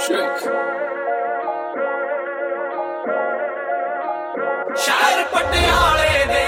ਸ਼ਹਿਰ ਪਟਿਆਲੇ ਦੇ,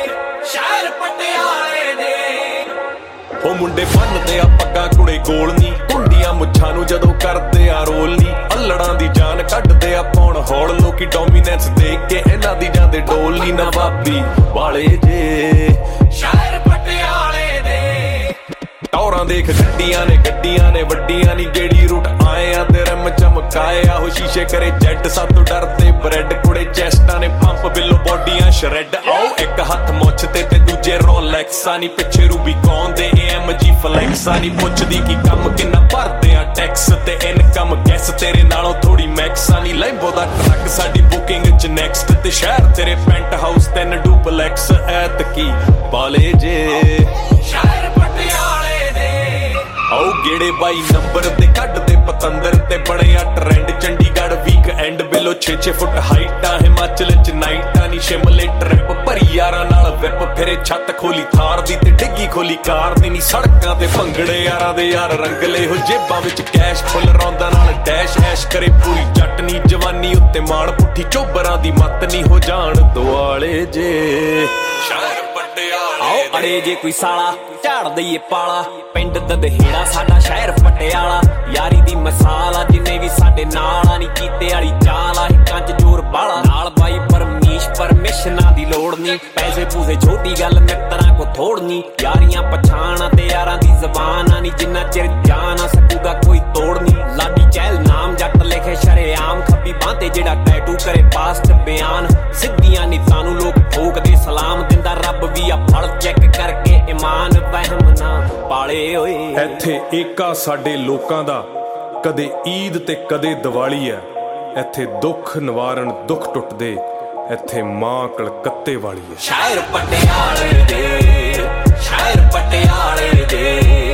ਸ਼ਹਿਰ ਪਟਿਆਲੇ ਦੇ। ਉਹ ਮੁੰਡੇ ਬੰਨਦੇ ਆ ਪੱਗਾਂ ਕੁੜੇ ਗੋਲ ਨੀ, ਕੁੰਡੀਆਂ ਮੁੱਛਾਂ ਨੂੰ ਜਦੋਂ ਕਰਦੇ ਆ ਰੋਲ ਨੀ। ਅਲੜਾਂ ਦੀ ਜਾਨ ਕੱਢਦੇ ਆ ਪੌਣ ਹੌਲ, ਲੋਕੀ ਡੋਮੀਨੈਂਸ ਦੇਖ ਕੇ ਇਹਨਾਂ ਦੀ ਜਾਂਦੇ ਡੋਲ ਨੀ। ਨਵਾਬੀ ਵਾਲੇ ਜੇ ਸ਼ਹਿਰ ਪਟਿਆਲੇ ਦੇ। ਟੌਰਾਂ ਦੇਖ ਗੱਡੀਆਂ ਨੇ ਵੱਡੀਆਂ ਨੀ, ਗੇੜੀ ਰੂਟ ਆਏ ਆ ਤੇ ਰਮ ਚਮਕਾਏ ਆ। ਉਹ ਸ਼ੀਸ਼ੇ ਕਰੇ ਜੈਟ ਸਾਤੋਂ ਡਰਦੇ ਬ੍ਰੈਡ ਕੁੜੇ, ਚੈਸਟਾਂ ਨੇ ਪੰਪ ਬਿੱਲੋ ਬੋਡੀਆਂ ਸ਼ਰੈਡ। ਆਓ ਇੱਕ ਹੱਥ ਮੁੱਛ ਤੇ ਦੂਜੇ ਰੋਲੈਕਸਾਂ ਨੀ, ਪਿੱਛੇ ਰੂਬੀ ਕੌਣ ਦੇ AMG ਫਲੈਕਸਾਂ ਨੀ। ਪੁੱਛਦੀ ਕੀ ਕੰਮ ਕਿੰਨਾ ਭਰਦੇ ਆ ਟੈਕਸ ਤੇ ਇਨਕਮ ਗੈਸ ਤੇਰੇ ਨਾਲੋਂ ਥੋੜੀ ਮੈਕਸਾਂ ਨੀ। ਲੈਂਬੋ ਦਾ ਟਰੱਕ ਸਾਡੀ ਬੁਕਿੰਗ ਚ ਨੈਕਸਟ ਤੇ ਸ਼ਹਿਰ ਤੇਰੇ ਪੈਂਟ ਹਾਊਸ 3 ਡੁਪਲੈਕਸ। ਐਤਕੀ ਬਾਲੇ ਜੇ ਸ਼ਹਿਰ ਪਟਿਆਲੇ ਦੇ। ਆਓ ਗੇੜੇ ਬਾਈ ਨੰਬਰ ਤੇ ਕੱਢਦੇ ਪਤੰਦਰ ਤੇ ਬਣਿਆ ਟ੍ਰੈਂਡ ਚੰਡੀਗੜ੍ਹ ਵੀਕ ਐਂਡ ਬਿਲੋ 6-6 ਫੁੱਟ ਹਾਈਟਾਂ। ਹਿਮਾਚਲ ਚ ਨਾਈਟਾਂ ਨੀ, ਸ਼ਿਮਲੇ ਟ੍ਰਿਪ ਭਰੀ ਯਾਰਾਂ ਨਾਲ ਵਿਪ ਫਿਰੇ। ਛੱਤ ਖੋਲੀ ਥਾਰ ਦੀ ਤੇ ਡਿੱਗੀ ਖੋਲੀ ਕਾਰ ਦੀ ਨੀ। ਸੜਕਾਂ ਤੇ ਭੰਗੜੇ ਯਾਰਾਂ ਦੇ ਯਾਰ ਰੰਗਲੇ ਹੋ, ਜੇਬਾਂ ਵਿੱਚ ਕੈਸ਼ ਫੁੱਲ ਰੌਂਦਾ ਨਾਲ ਡੈਸ਼ ਐਸ਼ ਕਰੇ ਪੂਰੀ ਚਟਨੀ। ਜਵਾਨੀ ਉੱਤੇ ਮਾਣ ਪੁੱਠੀ ਚੋਬਰਾਂ ਦੀ ਮੱਤ ਨੀ ਹੋ ਜਾਣ ਦੁਆਲੇ ਜੇ ਸ਼ਹਿਰ ਪਟਿਆਲੇ। ਆਓ ਅੜੇ ਜੇ ਕੋਈ ਸਾਲਾ ਝਾੜ ਦਈਏ ਪਾਲਾ, ਪਿੰਡ ਦਦਹੇੜਾ ਸਾਡਾ ਸ਼ਹਿਰ ਪਟਿਆਲਾ। ਯਾਰੀ ਦੀ ਮਿਸਾਲ ਆ ਜਿੰਨੇ ਵੀ ਸਾਡੇ ਨਾਲ ਆ, ਨੀ ਕੀਤੇ ਵਾਲੀ ਚਾਲ ਆ ਹਿੱਕਾਂ ਚ ਜ਼ੋਰ ਬਾਲਾ। ਨਾਲ ਬਾਈ ਪਰਮਿਸ਼ਨਾਂ ਦੀ ਲੋੜ ਨੀ, ਪੈਸੇ ਪੂਸੇ ਛੋਟੀ ਗੱਲ ਮਿੱਤਰਾਂ ਕੋ ਥੋੜ ਨੀ। ਯਾਰੀਆਂ ਪਛਾਣ ਤੇ ਯਾਰਾਂ ਦੀ ਜ਼ਬਾਨ ਆ ਨੀ, ਜਿੰਨਾ ਚਿਰ ਜਾਨ ਆ ਸਕੂਗਾ ਕੋਈ ਤੋੜ ਨੀ। ਲਾਡੀ ਚਹਿਲ ਨਾਮ ਜੱਟ ਲਿਖੇ ਸ਼ਰੇਆਮ ਖੱਬੀ ਬਾਂਹ ਤੇ, ਜਿਹੜਾ ਟੈਟੂ ਕਰੇ ਪਾਸਟ ਬਿਆਨ। ਸਿੱਧੀਆਂ ਨੀਤਾਂ ਨੂੰ ਲੋਕ ਠੋਕਦੇ ਸਲਾਮ, ਦਿੰਦਾ ਰੱਬ ਵੀ ਆ ਫਲ ਚੈੱਕ ਕਰਕੇ ਇਮਾਨ। ਵਹਿਮ ਨਾ ਪਾਲੇ ਓਏ। ਇੱਥੇ ਏਕਾ ਸਾਡੇ ਲੋਕਾਂ ਦਾ, ਕਦੇ ਈਦ ਤੇ ਕਦੇ ਦੀਵਾਲੀ ਐ। ਇੱਥੇ ਦੁੱਖ ਨਿਵਾਰਨ ਦੁੱਖ ਟੁੱਟਦੇ, ਇੱਥੇ ਮਾਂ ਕਲਕੱਤੇ ਵਾਲੀ ਐ। ਸ਼ਹਿਰ ਪਟਿਆਲੇ ਦੇ, ਸ਼ਹਿਰ ਪਟਿਆਲੇ ਦੇ।